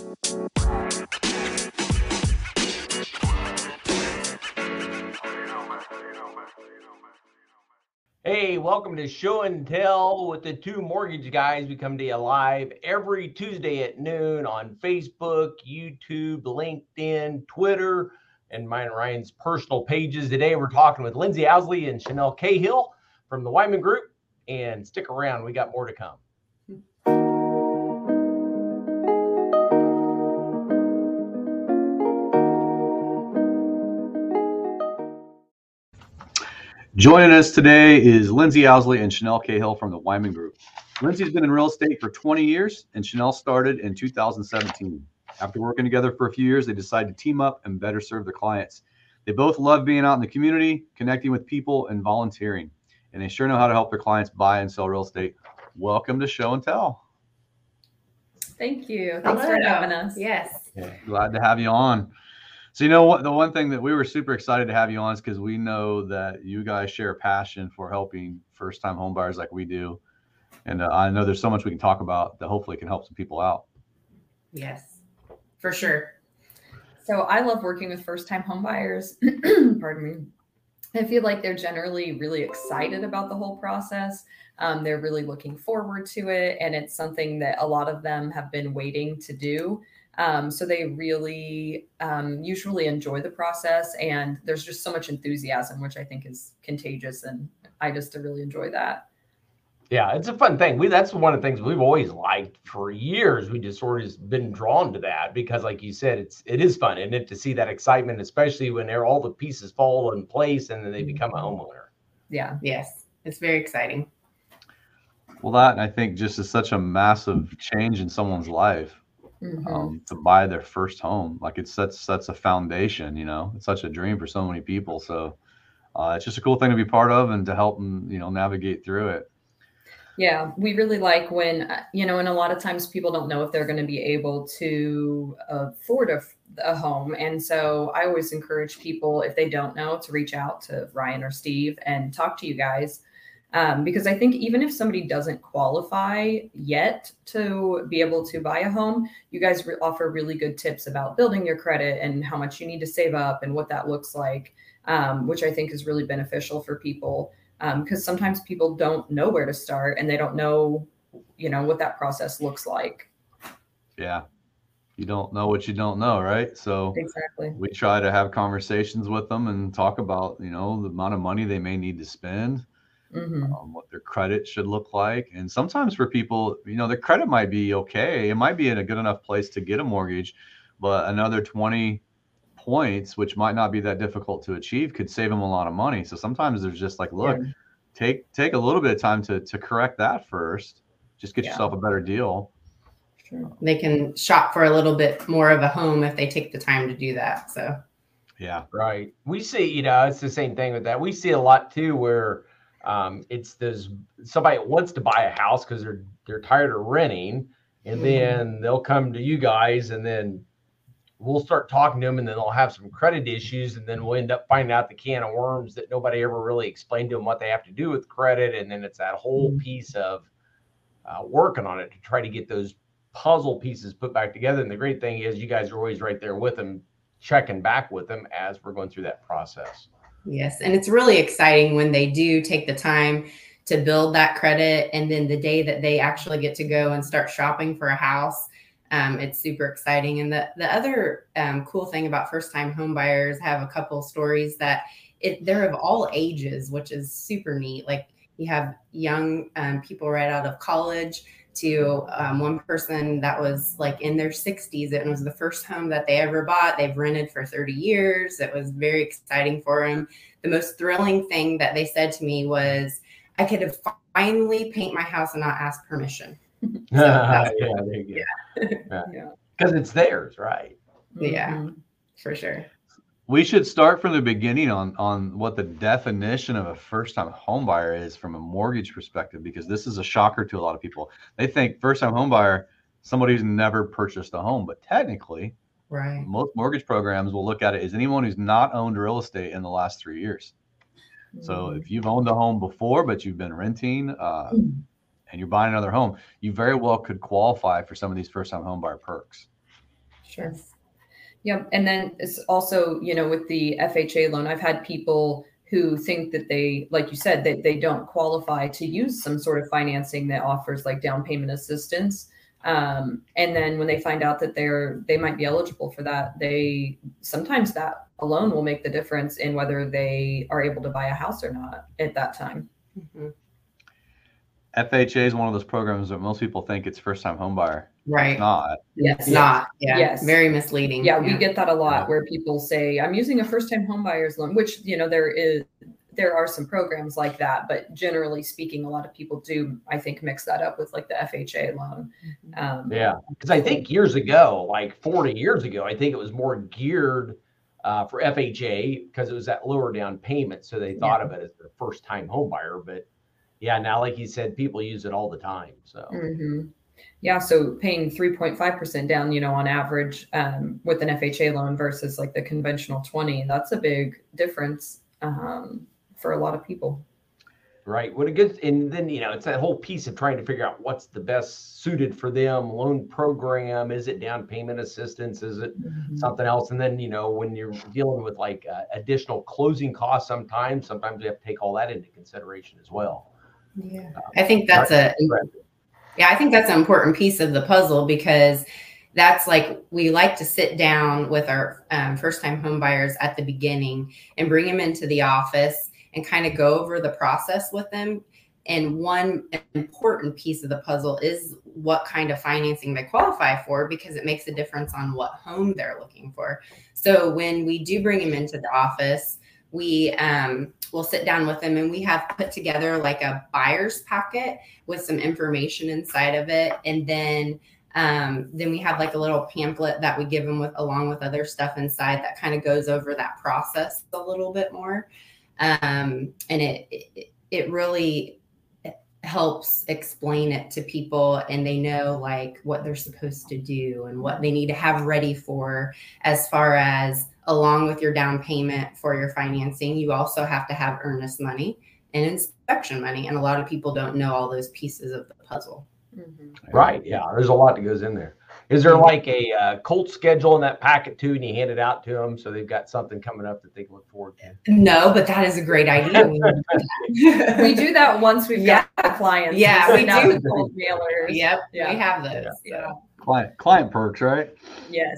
Hey, welcome to Show and Tell with the two mortgage guys. We come to you live every Tuesday at noon on Facebook, YouTube, LinkedIn, Twitter, and mine and Ryan's personal pages. Today we're talking with Lindsay Owsley and Chanel Cahill from the Wyman Group. And stick around, we got more to come. Joining us today is Lindsay Owsley and Chanel Cahill from the Wyman Group. Lindsay's been in real estate for 20 years, and Chanel started in 2017. After working together for a few years, they decided to team up and better serve their clients. They both love being out in the community, connecting with people, and volunteering. And they sure know how to help their clients buy and sell real estate. Welcome to Show and Tell. Thank you. Thanks for having us. Yes. Yeah, glad to have you on. So, you know what, the one thing that we were super excited to have you on is because we know that you guys share a passion for helping first-time home buyers like we do. And I know there's so much we can talk about that hopefully can help some people out. Yes, for sure. So I love working with first-time home buyers. Pardon me. I feel like they're generally really excited about the whole process. They're really looking forward to it. And it's something that a lot of them have been waiting to do. So they really usually enjoy the process, and there's just so much enthusiasm, which I think is contagious. And I just really enjoy that. Yeah, it's a fun thing. That's one of the things we've always liked for years. We just sort of been drawn to that because, like you said, it is fun, isn't it, to see that excitement, especially when all the pieces fall in place and then they become a homeowner. Yeah. Yes, it's very exciting. Well, that, I think, just is such a massive change in someone's life. To buy their first home. Like it's that's a foundation, you know, it's such a dream for so many people. So it's just a cool thing to be part of and to help them, you know, navigate through it. Yeah, we really like when, you know, and a lot of times people don't know if they're going to be able to afford a home. And so I always encourage people, if they don't know, to reach out to Ryan or Steve and talk to you guys. Because I think even if somebody doesn't qualify yet to be able to buy a home, you guys offer really good tips about building your credit and how much you need to save up and what that looks like, which I think is really beneficial for people. Because sometimes people don't know where to start and they don't know, you know, what that process looks like. Yeah. You don't know what you don't know, right? So exactly, we try to have conversations with them and talk about, you know, the amount of money they may need to spend. What their credit should look like. And sometimes for people, you know, their credit might be okay. It might be in a good enough place to get a mortgage, but another 20 points, which might not be that difficult to achieve, could save them a lot of money. So sometimes there's just like, look, take a little bit of time to correct that first. Just get yourself a better deal. Sure. They can shop for a little bit more of a home if they take the time to do that. So yeah, right. We see, you know, it's the same thing with that. We see a lot too where it's somebody wants to buy a house because they're tired of renting, and then they'll come to you guys, and then we'll start talking to them, and then they'll have some credit issues, and then we'll end up finding out the can of worms that nobody ever really explained to them what they have to do with credit, and then it's that whole piece of working on it to try to get those puzzle pieces put back together. And the great thing is you guys are always right there with them, checking back with them as we're going through that process. Yes. And it's really exciting when they do take the time to build that credit. And then the day that they actually get to go and start shopping for a house, it's super exciting. And the other cool thing about first-time home buyers, have a couple stories that they're of all ages, which is super neat. Like you have young people right out of college to one person that was like in their 60s. It was the first home that they ever bought. They've rented for 30 years. It was very exciting for them. The most thrilling thing that they said to me was, I could have finally paint my house and not ask permission. So yeah, there you go. Yeah. Because it's theirs, right? Yeah, for sure. We should start from the beginning on what the definition of a first-time home buyer is from a mortgage perspective, because this is a shocker to a lot of people. They think first-time home buyer, somebody who's never purchased a home, but technically, right, most mortgage programs will look at it as anyone who's not owned real estate in the last 3 years. So if you've owned a home before, but you've been renting and you're buying another home, you very well could qualify for some of these first-time home buyer perks. Sure. Yeah. And then it's also, you know, with the FHA loan, I've had people who think that they, like you said, that they don't qualify to use some sort of financing that offers like down payment assistance. And then when they find out that they might be eligible for that, sometimes that alone will make the difference in whether they are able to buy a house or not at that time. Mm-hmm. FHA is one of those programs that most people think it's first time home buyer. Right. It's not. It's not. Yeah. Yes. Very misleading. Yeah. We get that a lot where people say, I'm using a first time home buyer's loan, which, you know, there are some programs like that, but generally speaking, a lot of people do, I think, mix that up with like the FHA loan. Yeah. Because I think years ago, like 40 years ago, I think it was more geared for FHA because it was that lower down payment. So they thought of it as their first time home buyer. But yeah, now, like you said, people use it all the time. So yeah, so paying 3.5% down, you know, on average with an FHA loan versus like the conventional 20, that's a big difference for a lot of people. Right. What a good, and then, you know, it's that whole piece of trying to figure out what's the best suited for them loan program. Is it down payment assistance? Is it something else? And then, you know, when you're dealing with like additional closing costs, sometimes we have to take all that into consideration as well. Yeah. I think that's I think that's an important piece of the puzzle, because that's like, we like to sit down with our first time home buyers at the beginning and bring them into the office and kind of go over the process with them. And one important piece of the puzzle is what kind of financing they qualify for, because it makes a difference on what home they're looking for. So when we do bring them into the office, we will sit down with them, and we have put together like a buyer's packet with some information inside of it. And then we have like a little pamphlet that we give them with, along with other stuff inside, that kind of goes over that process a little bit more. And it really helps explain it to people, and they know like what they're supposed to do and what they need to have ready for, as far as along with your down payment for your financing, you also have to have earnest money and inspection money. And a lot of people don't know all those pieces of the puzzle. Right. Yeah. There's a lot that goes in there. Is there like a Colt schedule in that packet too, and you hand it out to them so they've got something coming up that they can look forward to? No, but that is a great idea. We do that once we've got the clients. Yeah, we do. The Colt mailers. Yep. We have those. Yeah. Client perks, right? Yes.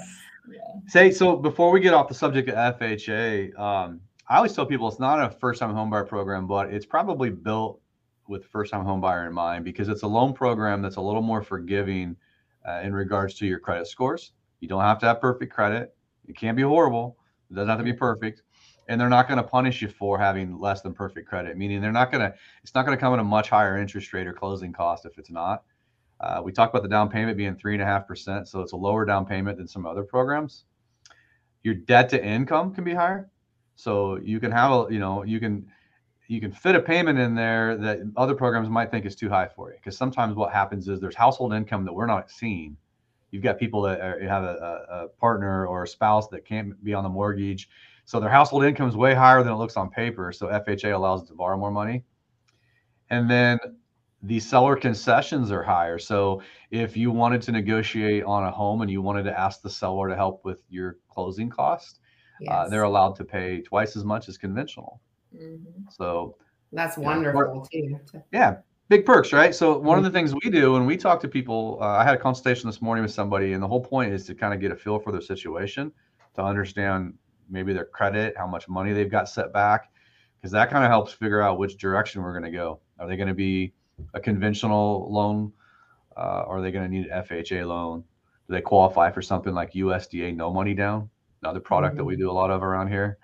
So before we get off the subject of FHA, I always tell people it's not a first-time homebuyer program, but it's probably built with first-time homebuyer in mind, because it's a loan program that's a little more forgiving in regards to your credit scores. You don't have to have perfect credit. It can't be horrible. It doesn't have to be perfect. And they're not going to punish you for having less than perfect credit, meaning it's not going to come at a much higher interest rate or closing cost if it's not. We talked about the down payment being 3.5%, so it's a lower down payment than some other programs. Your debt to income can be higher, so you can have you can fit a payment in there that other programs might think is too high for you, because sometimes what happens is there's household income that we're not seeing. You've got people that have a partner or a spouse that can't be on the mortgage, so their household income is way higher than it looks on paper. So FHA allows them to borrow more money, and then the seller concessions are higher. So if you wanted to negotiate on a home and you wanted to ask the seller to help with your closing cost, they're allowed to pay twice as much as conventional. So that's wonderful too. Yeah, big perks, right? So one of the things we do when we talk to people, I had a consultation this morning with somebody, and the whole point is to kind of get a feel for their situation, to understand maybe their credit, how much money they've got set back, because that kind of helps figure out which direction we're going to go. Are they going to be a conventional loan? Are they going to need an FHA loan? Do they qualify for something like USDA no money down, another product that we do a lot of around here?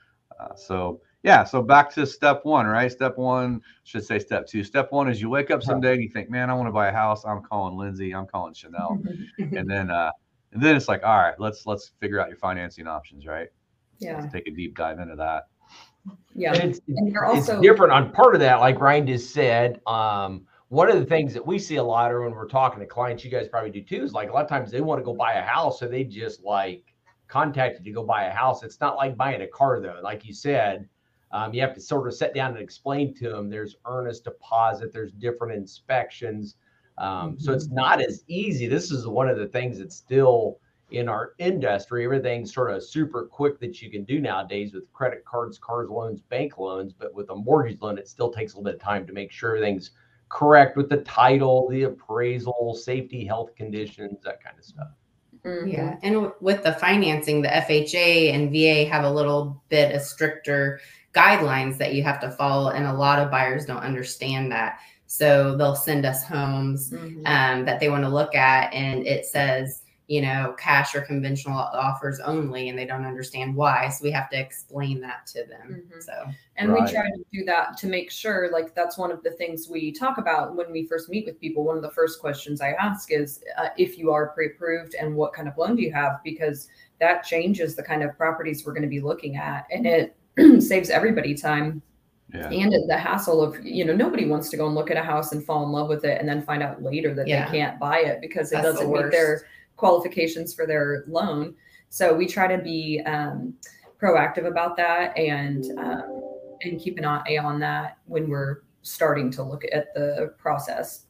So back to step one, right? Step one, should say step two. Step one is you wake up someday and you think, man, I want to buy a house. I'm calling Lindsay. I'm calling Chanel. And then it's like, all right, let's figure out your financing options, right? Yeah. Let's take a deep dive into that. Yeah. And it's different on part of that, like Ryan just said. One of the things that we see a lot, or when we're talking to clients, you guys probably do too, is like a lot of times they want to go buy a house, so they just like contacted you to go buy a house. It's not like buying a car though. Like you said, you have to sort of sit down and explain to them there's earnest deposit, there's different inspections. So it's not as easy. This is one of the things that still in our industry, everything's sort of super quick that you can do nowadays with credit cards, cars loans, bank loans. But with a mortgage loan, it still takes a little bit of time to make sure everything's correct with the title, the appraisal, safety, health conditions, that kind of stuff. Yeah. And with the financing, the FHA and VA have a little bit of stricter guidelines that you have to follow. And a lot of buyers don't understand that. So they'll send us homes that they want to look at. And it says, you know, cash or conventional offers only, and they don't understand why. So we have to explain that to them. And we try to do that to make sure, like, that's one of the things we talk about when we first meet with people. One of the first questions I ask is if you are pre-approved and what kind of loan do you have, because that changes the kind of properties we're going to be looking at, and it saves everybody time. And the hassle of, you know, nobody wants to go and look at a house and fall in love with it and then find out later that they can't buy it because it doesn't meet their qualifications for their loan. So we try to be proactive about that and keep an eye on that when we're starting to look at the process.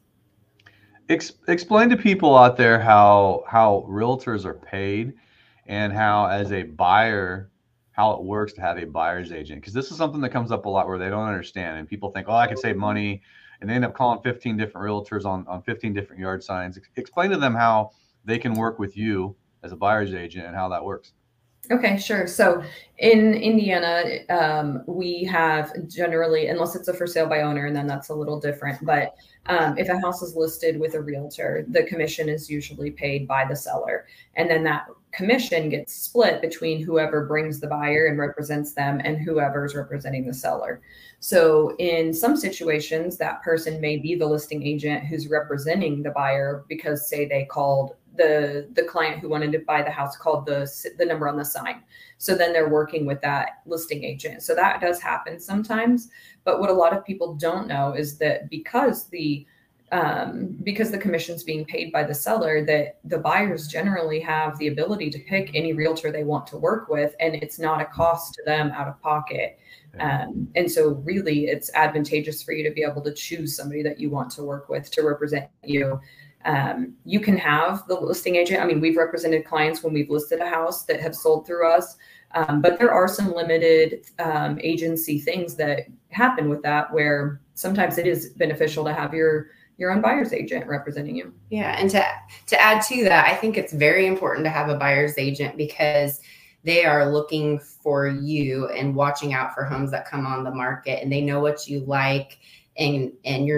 Explain to people out there how realtors are paid and how, as a buyer, how it works to have a buyer's agent, because this is something that comes up a lot where they don't understand, and people think, oh, I can save money, and they end up calling 15 different realtors on 15 different yard signs. Explain to them how they can work with you as a buyer's agent and how that works. Okay, sure. So in Indiana, we have generally, unless it's a for sale by owner, and then that's a little different. But if a house is listed with a realtor, the commission is usually paid by the seller. And then that commission gets split between whoever brings the buyer and represents them and whoever's representing the seller. So in some situations, that person may be the listing agent who's representing the buyer because, say, they called the client who wanted to buy the house, called the number on the sign. So then they're working with that listing agent. So that does happen sometimes. But what a lot of people don't know is that because the commission's being paid by the seller, that the buyers generally have the ability to pick any realtor they want to work with, and it's not a cost to them out of pocket. And so really it's advantageous for you to be able to choose somebody that you want to work with to represent you. You can have the listing agent. I mean, we've represented clients when we've listed a house that have sold through us, but there are some limited agency things that happen with that, where sometimes it is beneficial to have your own buyer's agent representing you. Yeah. And to add to that, I think it's very important to have a buyer's agent because they are looking for you and watching out for homes that come on the market, and they know what you like, and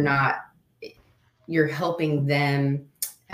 you're helping them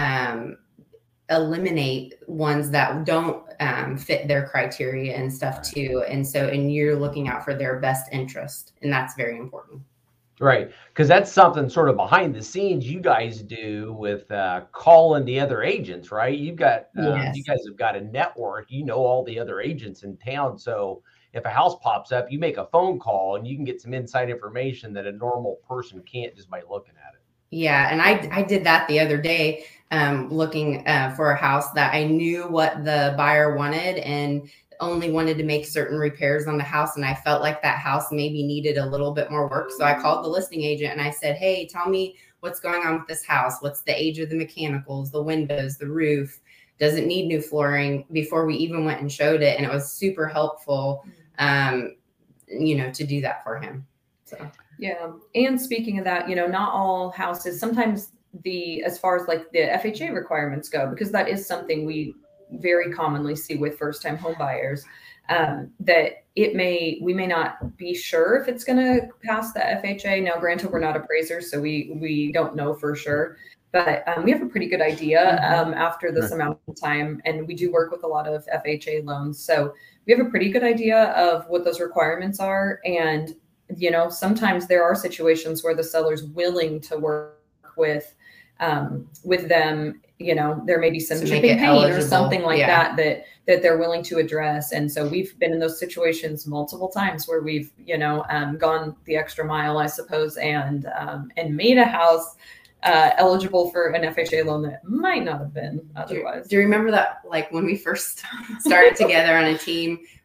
eliminate ones that don't fit their criteria and stuff too. And you're looking out for their best interest, and that's very important. Right. Because that's something sort of behind the scenes you guys do with calling the other agents, right? You've got, you guys have got a network, you know, all the other agents in town. So if a house pops up, you make a phone call and you can get some inside information that a normal person can't just by looking at it. Yeah. And I did that the other day, looking for a house that I knew what the buyer wanted and only wanted to make certain repairs on the house. And I felt like that house maybe needed a little bit more work. So I called the listing agent and I said, hey, tell me what's going on with this house. What's the age of the mechanicals, the windows, the roof? Does it need new flooring? Before we even went and showed it. And it was super helpful, you know, to do that for him. So. Yeah. And speaking of that, you know, not all houses, sometimes as far as like the FHA requirements go, because that is something we very commonly see with first-time home buyers, that we may not be sure if it's going to pass the FHA. Now, granted, we're not appraisers, so we don't know for sure, but we have a pretty good idea after this amount of time, and we do work with a lot of FHA loans. So we have a pretty good idea of what those requirements are. And, you know, sometimes there are situations where the seller's willing to work with them. You know, there may be some chipping paint or something like that they're willing to address. And so we've been in those situations multiple times where we've, you know, gone the extra mile, I suppose, and made a house eligible for an FHA loan that might not have been otherwise. Do you remember that, like when we first started together on a team,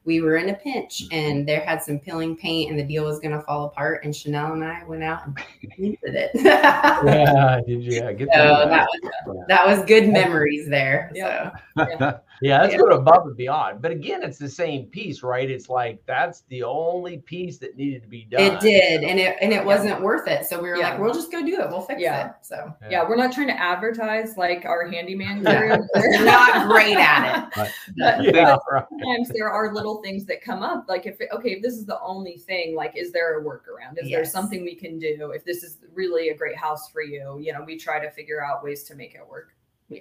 we were in a pinch and there had some peeling paint and the deal was going to fall apart. And Chanel and I went out and painted it. Yeah, did you get So that was good memories there. Yeah. So. Yeah, that's going above and beyond. But again, it's the same piece, right? It's like that's the only piece that needed to be done. It did, and it wasn't worth it. So we were like, we'll just go do it. We'll fix it. So we're not trying to advertise like our handyman crew. We're not great at it. But sometimes there are little things that come up. Like if this is the only thing, like, is there a workaround? Is there something we can do? If this is really a great house for you, we try to figure out ways to make it work. Yeah.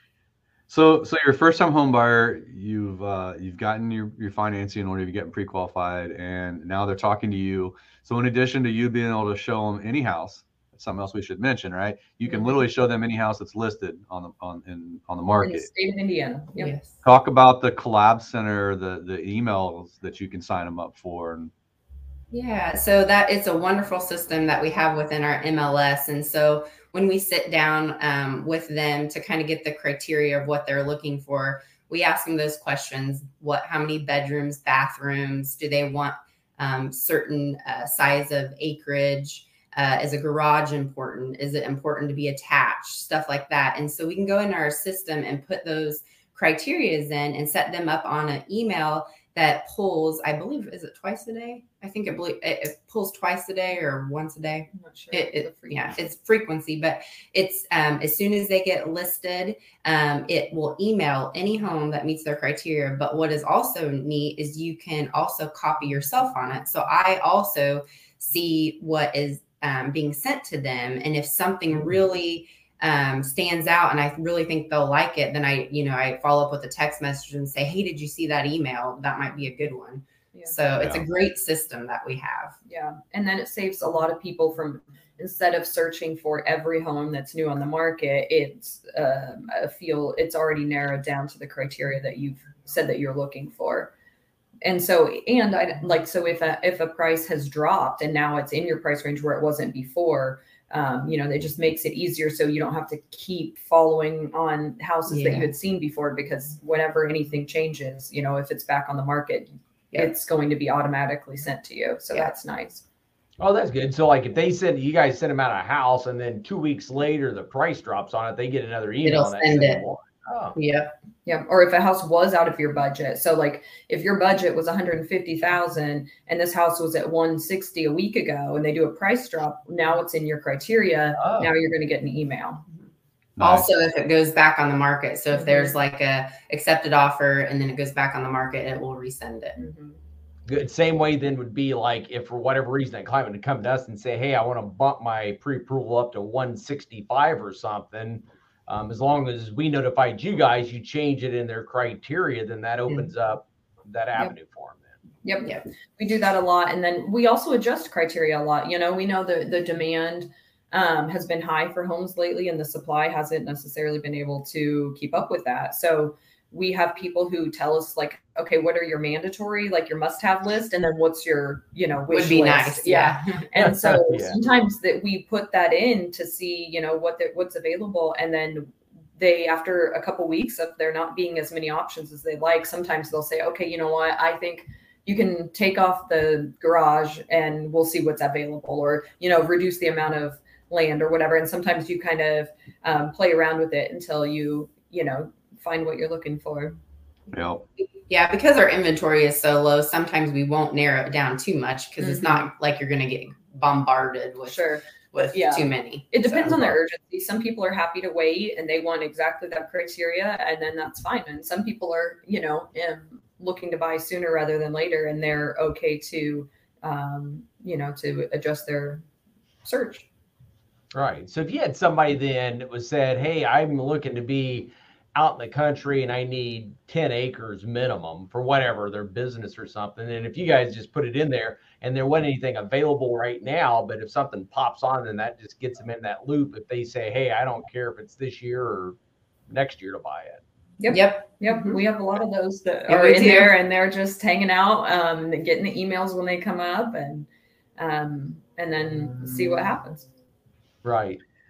So you're a first-time home buyer. You've gotten your financing in order to get pre-qualified, and now they're talking to you. So in addition to you being able to show them any house, that's something else we should mention, right? You can literally show them any house that's listed on the market. In the state of Indiana. Yep. Yes. Talk about the Collab Center, the emails that you can sign them up for. Yeah, so it's a wonderful system that we have within our MLS, and so when we sit down with them to kind of get the criteria of what they're looking for, we ask them those questions. How many bedrooms, bathrooms, do they want, certain size of acreage? Is a garage important? Is it important to be attached? Stuff like that. And so we can go in our system and put those criterias in and set them up on an email that pulls, I believe, is it twice a day? I think it pulls twice a day or once a day. I'm not sure. It's frequency, but it's as soon as they get listed, it will email any home that meets their criteria. But what is also neat is you can also copy yourself on it. So I also see what is being sent to them, and if something really stands out and I really think they'll like it, then I follow up with a text message and say, hey, did you see that email? That might be a good one. Yeah. So it's a great system that we have. Yeah. And then it saves a lot of people from, instead of searching for every home that's new on the market, it's already narrowed down to the criteria that you've said that you're looking for. And so, if a price has dropped and now it's in your price range where it wasn't before, it just makes it easier. So you don't have to keep following on houses that you had seen before, because whenever anything changes, if it's back on the market, it's going to be automatically sent to you. So that's nice. Oh, that's good. So like if you guys send them out a house and then 2 weeks later, the price drops on it, they get another email. It'll send it. Oh. Yeah. Yeah. Or if a house was out of your budget. So like if your budget was $150,000 and this house was at $160 a week ago and they do a price drop, now it's in your criteria. Oh. Now you're going to get an email. Nice. Also, if it goes back on the market. So if there's like a accepted offer and then it goes back on the market, it will resend it. Mm-hmm. Good. Same way then would be like if for whatever reason that client would come to us and say, hey, I want to bump my pre-approval up to 165 or something. As long as we notified you guys, you change it in their criteria, then that opens up that avenue for them. Yep. We do that a lot. And then we also adjust criteria a lot. We know the demand has been high for homes lately and the supply hasn't necessarily been able to keep up with that. So we have people who tell us like, okay, what are your mandatory, like your must-have list? And then what's your, wish would be list? Nice. Yeah. And so sometimes that we put that in to see, what's available. And then after a couple weeks of there not being as many options as they like, sometimes they'll say, okay, you know what? I think you can take off the garage and we'll see what's available, or, reduce the amount of land or whatever. And sometimes you kind of play around with it until you find what you're looking for. Yeah, because our inventory is so low, sometimes we won't narrow it down too much because it's not like you're going to get bombarded with too many. It depends on their urgency. Some people are happy to wait and they want exactly that criteria, and then that's fine. And some people are, looking to buy sooner rather than later, and they're okay to, to adjust their search. Right. So if you had somebody then that was said, hey, I'm looking to be out in the country and I need 10 acres minimum for whatever their business or something. And if you guys just put it in there and there wasn't anything available right now, but if something pops on, then that just gets them in that loop. If they say, hey, I don't care if it's this year or next year to buy it. Yep. Mm-hmm. We have a lot of those that are in there and they're just hanging out, getting the emails when they come up and then see what happens. Right.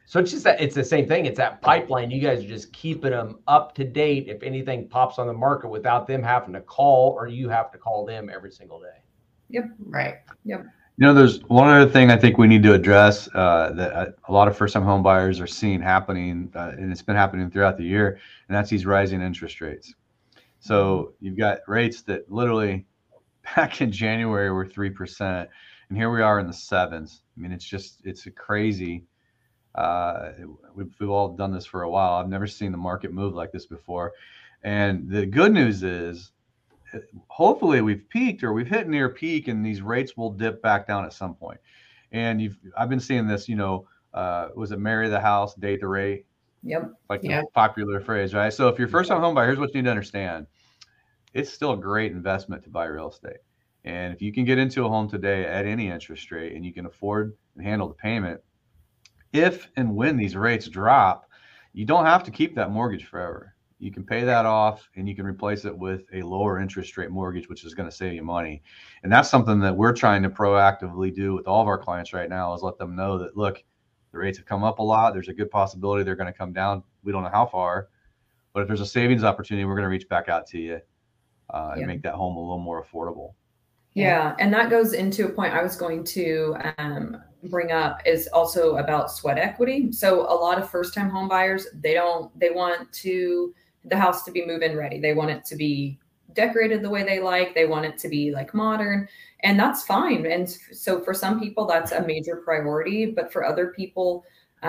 So it's just that it's the same thing. It's that pipeline. You guys are just keeping them up to date if anything pops on the market without them having to call, or you have to call them every single day. Yep. Right. Yep. You know, there's one other thing I think we need to address that a lot of first-time home buyers are seeing happening, and it's been happening throughout the year, and that's these rising interest rates. So you've got rates that literally back in January were 3%, and here we are in the 7s. I mean, it's a crazy. We've all done this for a while. I've never seen the market move like this before. And the good news is, hopefully we've peaked or we've hit near peak, and these rates will dip back down at some point. And I've been seeing this, was it marry the house, date the rate? Yep. Like the popular phrase, right? So if you're first time home buyer, here's what you need to understand. It's still a great investment to buy real estate. And if you can get into a home today at any interest rate and you can afford and handle the payment, if and when these rates drop, you don't have to keep that mortgage forever. You can pay that off and you can replace it with a lower interest rate mortgage, which is going to save you money. And that's something that we're trying to proactively do with all of our clients right now, is let them know that, look, the rates have come up a lot. There's a good possibility they're going to come down. We don't know how far, but if there's a savings opportunity, we're going to reach back out to you and make that home a little more affordable. Yeah. And that goes into a point I was going to bring up, is also about sweat equity. So a lot of first-time home buyers, they want the house to be move-in ready. They want it to be decorated the way they like. They want it to be like modern, and that's fine. And so for some people, that's a major priority, but for other people,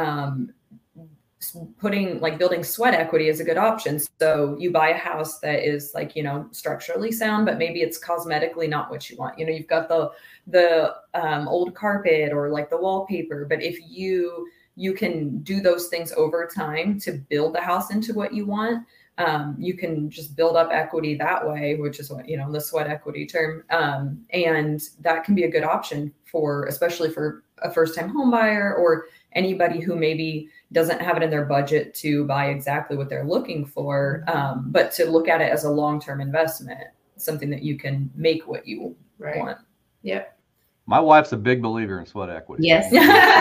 building sweat equity is a good option. So you buy a house that is structurally sound, but maybe it's cosmetically not what you want. You've got the old carpet or like the wallpaper, but if you can do those things over time to build the house into what you want, you can just build up equity that way, which is what, the sweat equity term. And that can be a good option especially for a first-time home buyer or anybody who maybe doesn't have it in their budget to buy exactly what they're looking for, but to look at it as a long-term investment, something that you can make what you want. Yep. My wife's a big believer in sweat equity. Yes.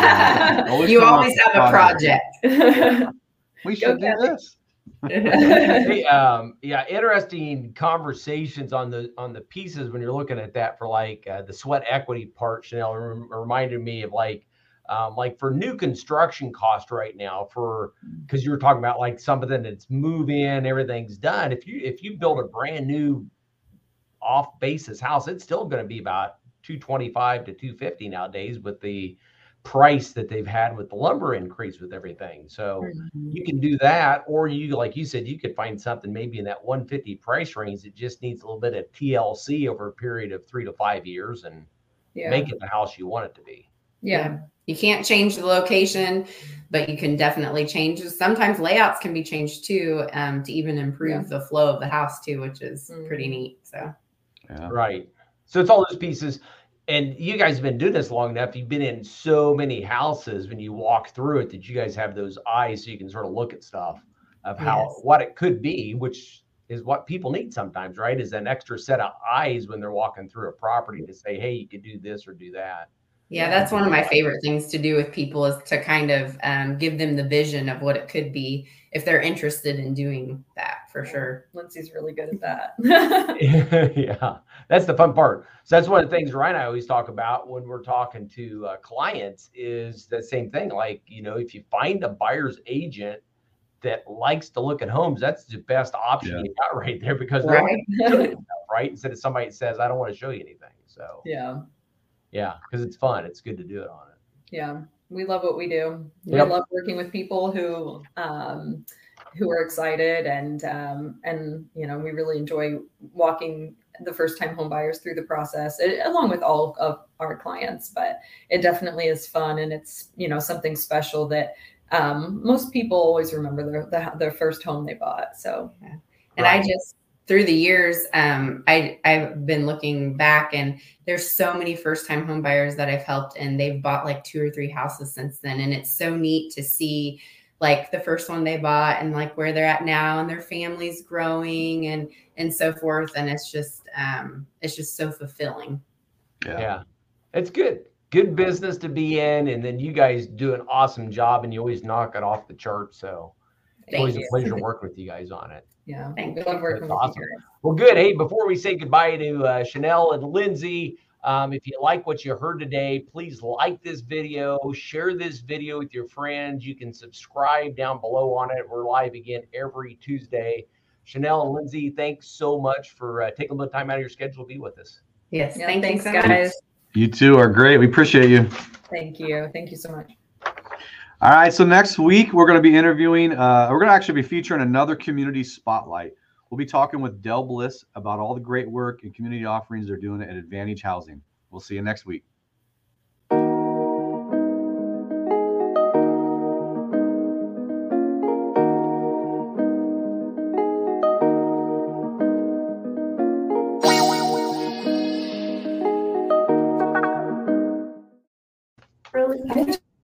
You always have a project. We should do this. Hey, interesting conversations on the pieces when you're looking at that for the sweat equity part. Chanel reminded me of for new construction cost right now, because you were talking about something that's move in, everything's done. If you build a brand new off basis house, it's still going to be about $225 to $250 nowadays with the price that they've had with the lumber increase with everything. So you can do that, or like you said, you could find something maybe in that 150 price range that just needs a little bit of TLC over a period of 3 to 5 years and make it the house you want it to be. Yeah. You can't change the location, but you can definitely change. Sometimes layouts can be changed too, to even improve the flow of the house too, which is pretty neat. So, right. So it's all those pieces. And you guys have been doing this long enough. You've been in so many houses when you walk through it that you guys have those eyes so you can sort of look at stuff of what it could be, which is what people need sometimes, right? Is an extra set of eyes when they're walking through a property to say, hey, you could do this or do that. Yeah, that's one of my favorite things to do with people, is to kind of give them the vision of what it could be if they're interested in doing that, for sure. Lindsay's really good at that. Yeah, that's the fun part. So that's one of the things Ryan and I always talk about when we're talking to clients, is the same thing. If you find a buyer's agent that likes to look at homes, that's the best option you got right there, because right? Instead of somebody that says, I don't want to show you anything. So yeah, because it's fun. It's good to do it on it. Yeah, we love what we do. We love working with people who are excited, and we really enjoy walking the first-time home buyers through the process, along with all of our clients. But it definitely is fun, and it's something special that most people always remember their first home they bought. So, and I just, through the years, I've been looking back, and there's so many first-time home buyers that I've helped, and they've bought 2 or 3 houses since then. And it's so neat to see the first one they bought and where they're at now, and their family's growing and so forth. And it's just so fulfilling. Yeah, it's good. good business to be in. And then you guys do an awesome job, and you always knock it off the chart. So it's always a pleasure working with you guys on it. Yeah, Thank we love working with awesome. you guys. Well, good. Hey, before we say goodbye to Chanel and Lindsay, if you like what you heard today, please like this video, share this video with your friends. You can subscribe down below on it. We're live again every Tuesday. Chanel and Lindsay, thanks so much for taking a little time out of your schedule to be with us. Yes, Yeah, thanks thanks, so guys. much. You two are great. We appreciate you. Thank you. Thank you so much. All right. So next week, we're going to be interviewing, we're going to actually be featuring another community spotlight. We'll be talking with Del Bliss about all the great work and community offerings they're doing at Advantage Housing. We'll see you next week.